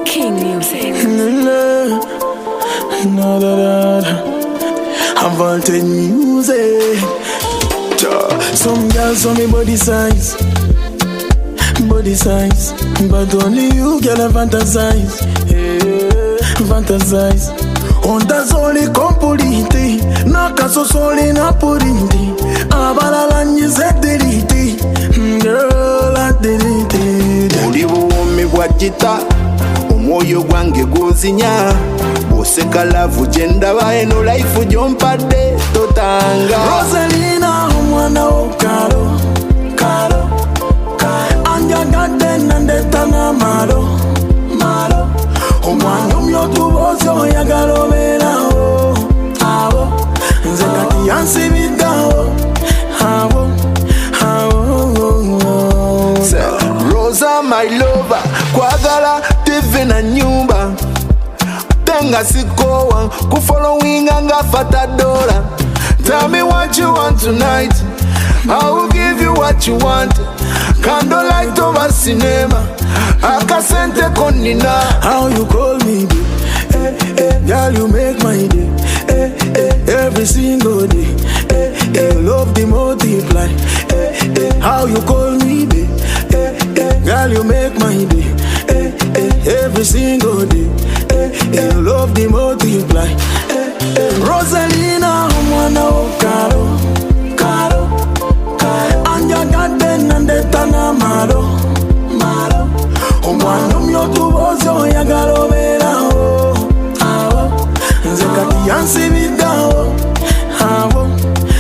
King Music. Vaulted music. Some girls on me body size, but only you girl fantasize, fantasize. Onda soli compuliti, na caso soli na purinti, abalala nyizediriti, girl adiriti. Uli buwumi bwajita, omwoyo gwange guzinya, boseka lavu jendaba eno life jompadde totanga. Rosalina omwana wo karo, karo, anja garden andetana maro, maro. Omwana omyotu bose oyagala obeerawo, abo nze kati yansibiddewo, abo, abo. Rosa my lover, kwagala TV na nyumba, tenga sikowa, kufollowinga nga fata dola. Tell me what you want tonight, I will give you what you want. Candlelight over cinema, akasente konina. How you call me babe, girl you make my day, every single day, your love the multiply. How you call me babe, girl you make my day, every single day, your love the multiply. Rosalina omwana wo karo, karo, anja garden andetana maro, maro. Omwana omyotu bose oyagala obeerawo, abo nze kati yansibiddewo, abo,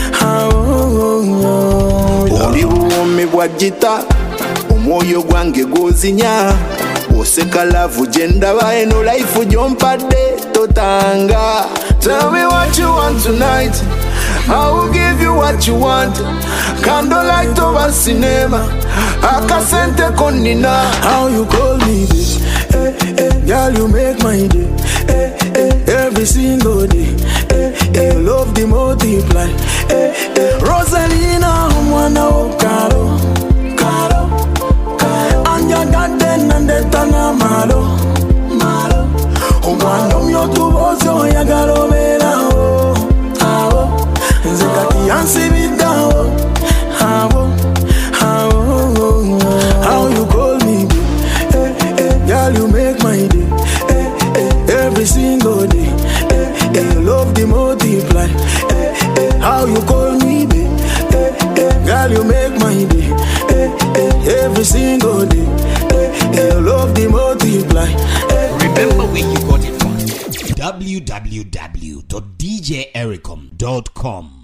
abo. Oli buwumi bwajita, omwoyo gwange guzinya, boseka lavu jendaba eno life jompadde totanga. Tell me what you want tonight, I will give you what you want. Candlelight over cinema, akasente konina. How you call me babe, girl you make my day, every single day, your love the multiply. Rosalina omwana wo karo, karo, anja garden andetana maro, maro. Omwana omyotu bose oyagala obeerawo, abo nze kati yansibiddewo, abo, abo. How you call me babe, girl you make my day, every single day, your love the multiply. How you call me babe, girl you make my day, every single day, your love the multiply. Remember where you got it from. www.djericom.com